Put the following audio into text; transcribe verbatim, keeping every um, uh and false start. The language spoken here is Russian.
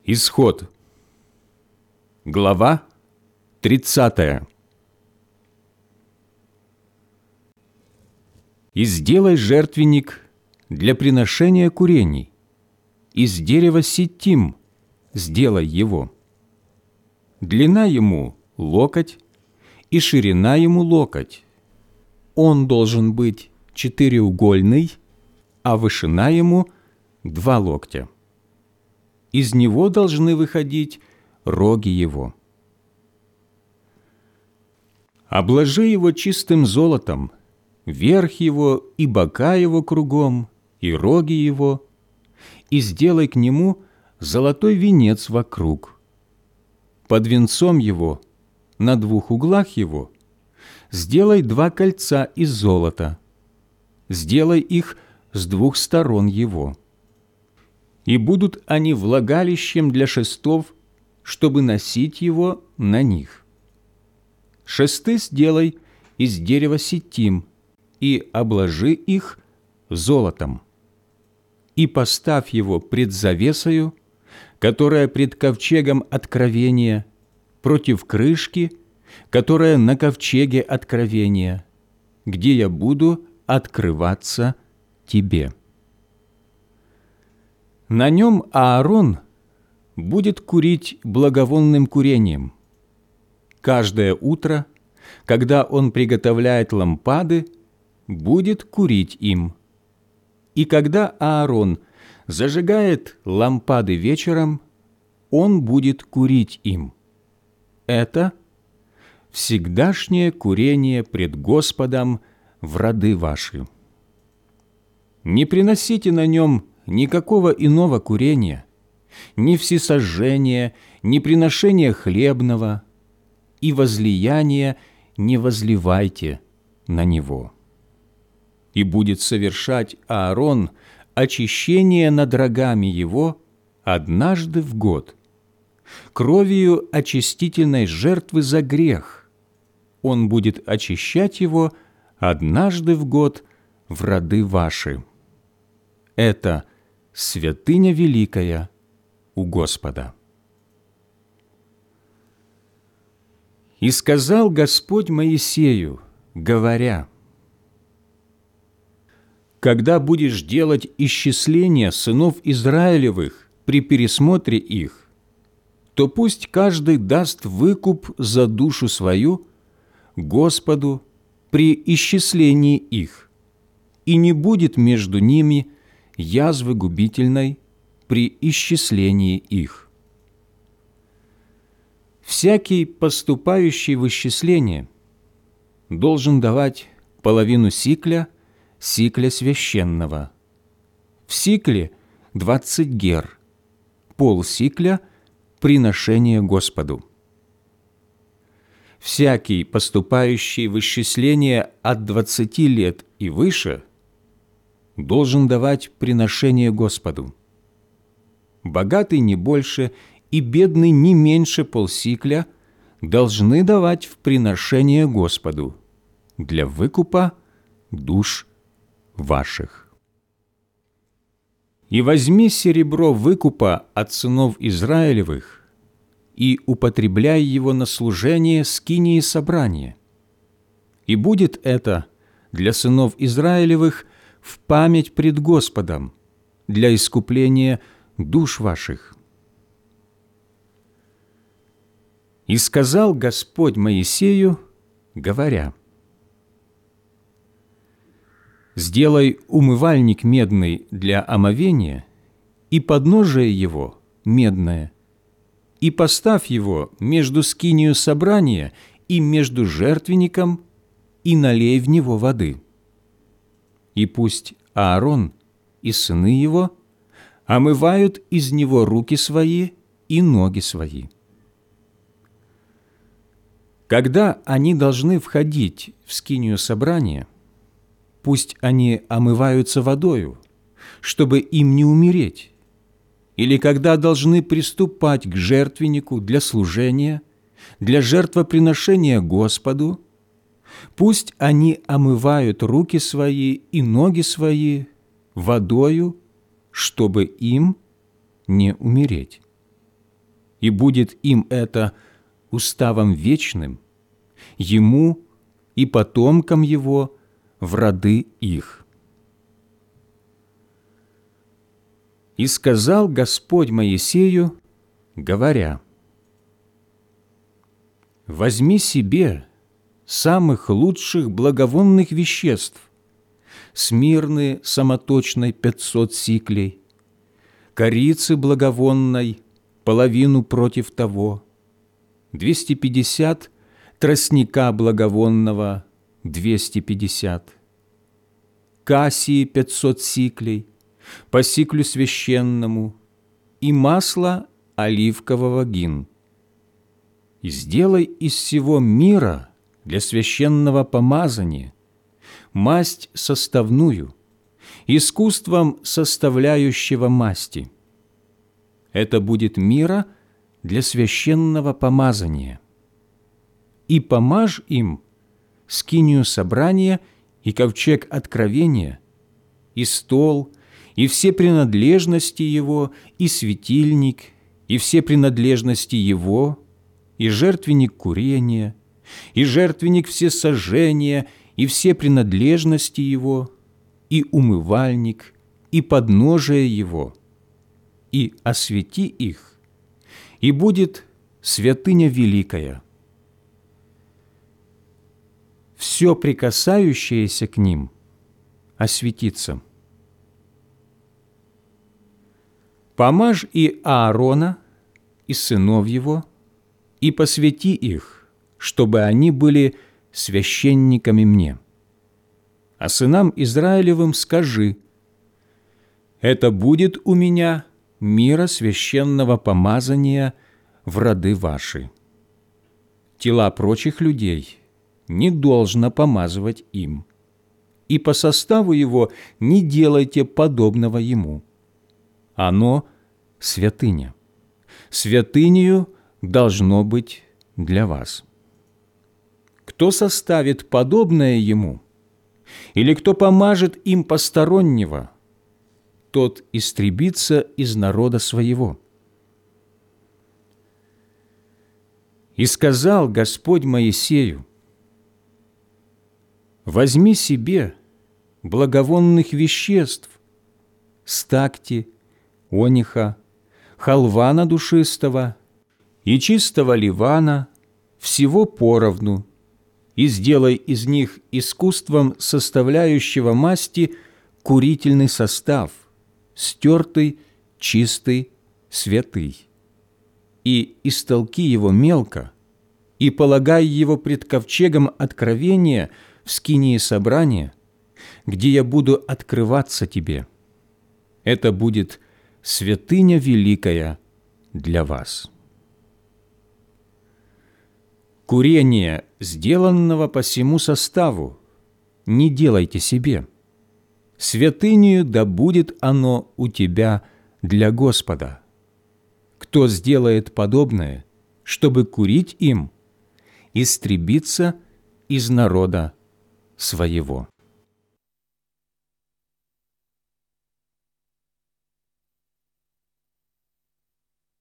Исход. Глава тридцатая. «И сделай жертвенник для приношения курений, из дерева ситим сделай его. Длина ему локоть, и ширина ему локоть. Он должен быть четыреугольный, а вышина ему два локтя. Из него должны выходить роги его. Обложи его чистым золотом, верх его и бока его кругом, и роги его, и сделай к нему золотой венец вокруг. Под венцом его, на двух углах его, сделай два кольца из золота, сделай их с двух сторон его. И будут они влагалищем для шестов, чтобы носить его на них. Шесты сделай из дерева ситим и обложи их золотом. И поставь его пред завесою, которая пред ковчегом откровения, против крышки, которая на ковчеге откровения, где я буду открываться тебе. На нем Аарон будет курить благовонным курением. Каждое утро, когда он приготовляет лампады, будет курить им. И когда Аарон зажигает лампады вечером, он будет курить им. Это всегдашнее курение пред Господом в роды ваши. Не приносите на нем никакого иного курения, ни всесожжения, ни приношения хлебного, и возлияния не возливайте на него. И будет совершать Аарон очищение над рогами его однажды в год, кровью очистительной жертвы за грех. Он будет очищать его однажды в год в роды ваши. Это святыня великая у Господа. И сказал Господь Моисею, говоря: когда будешь делать исчисление сынов Израилевых при пересмотре их, то пусть каждый даст выкуп за душу свою Господу при исчислении их, и не будет между ними язвы губительной при исчислении их. Всякий, поступающий в исчисление, должен давать половину сикля, сикля священного. В сикле двадцать гер, полсикля – приношение Господу. Всякий, поступающий в исчисление от двадцати лет и выше, должен давать приношение Господу. Богатый не больше и бедный не меньше полсикля должны давать в приношение Господу для выкупа душ ваших. И возьми серебро выкупа от сынов Израилевых и употребляй его на служение скинии собрания. И будет это для сынов Израилевых в память пред Господом, для искупления душ ваших. И сказал Господь Моисею, говоря: «Сделай умывальник медный для омовения, и подножие его медное, и поставь его между скинию собрания и между жертвенником, и налей в него воды. И пусть Аарон и сыны его омывают из него руки свои и ноги свои. Когда они должны входить в скинию собрания, пусть они омываются водою, чтобы им не умереть, или когда должны приступать к жертвеннику для служения, для жертвоприношения Господу, пусть они омывают руки свои и ноги свои водою, чтобы им не умереть. и будет им это уставом вечным, ему и потомкам его в роды их. И сказал Господь Моисею, говоря: «Возьми себе самых лучших благовонных веществ, смирны самоточной пятьсот сиклей, корицы благовонной половину против того, двести пятьдесят тростника благовонного, двести пятьдесят, кассии пятьсот сиклей, по сиклю священному, и масло оливкового гин. И сделай из всего мира для священного помазания масть составную, искусством составляющего масти. Это будет мира для священного помазания. И помажь им скинию собрания и ковчег откровения, и стол, и все принадлежности его, и светильник, и все принадлежности его, и жертвенник курения, и жертвенник всесожжения, и все принадлежности его, и умывальник, и подножие его, и освети их, и будет святыня великая. Все прикасающееся к ним осветится. Помажь и Аарона, и сынов его, и посвяти их, чтобы они были священниками мне. А сынам Израилевым скажи: это будет у меня мира священного помазания в роды ваши. Тела прочих людей не должно помазывать им, и по составу его не делайте подобного ему. Оно святыня. Святынею должно быть для вас. Кто составит подобное ему, или кто помажет им постороннего, тот истребится из народа своего. И сказал Господь Моисею: возьми себе благовонных веществ, стакти, ониха, халвана душистого и чистого ливана, всего поровну, и сделай из них искусством составляющего масти курительный состав, стертый, чистый, святый. И истолки его мелко, и полагай его пред ковчегом откровения в скинии собрания, где я буду открываться тебе. Это будет святыня великая для вас. Курение, сделанного по сему составу, не делайте себе. Святынею да будет оно у тебя для Господа. Кто сделает подобное, чтобы курить им, истребится из народа своего».